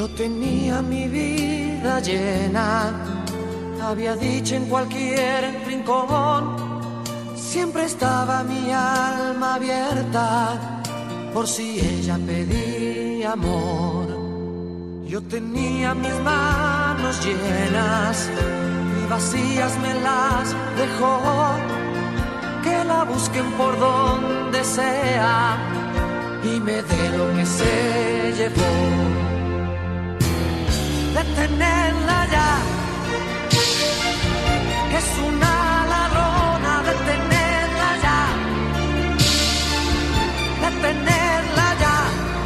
Yo tenía mi vida llena, había dicho en cualquier rincón, siempre estaba mi alma abierta por si ella pedía amor. Yo tenía mis manos llenas y vacías me las dejó, que la busquen por donde sea y me dé lo que se llevó. Detenerla ya, es una ladrona, detenerla ya, detenerla ya,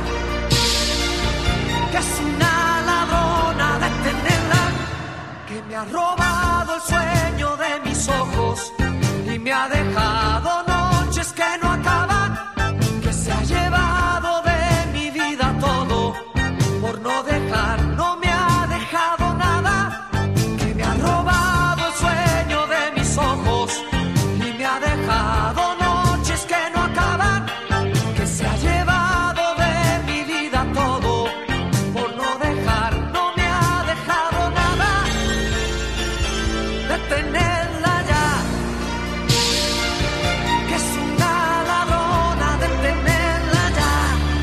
que es una ladrona, detenerla, que me ha robado el sueño de mis ojos y me ha dejado noches que no acaban, que se ha llevado de mi vida todo por no dejar, no me ha dejado nada, que me ha robado el sueño de mis ojos y me ha dejado noches que no acaban, que se ha llevado de mi vida todo por no dejar, no me ha dejado nada. Detenerla ya, que es una ladrona, detenerla ya.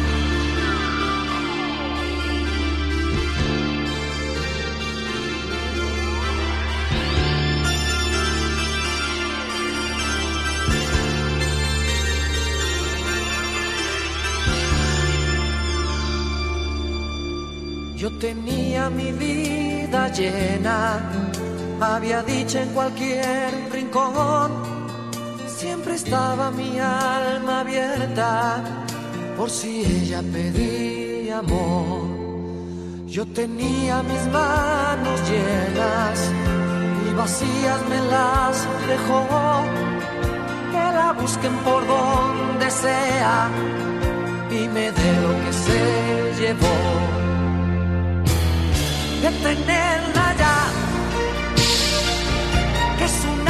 Yo tenía mi vida llena, había dicho en cualquier rincón, siempre estaba mi alma abierta por si ella pedía amor. Yo tenía mis manos llenas y vacías me las dejó, que la busquen por donde sea y me dé lo que se llevó. Detenerla ya, que es un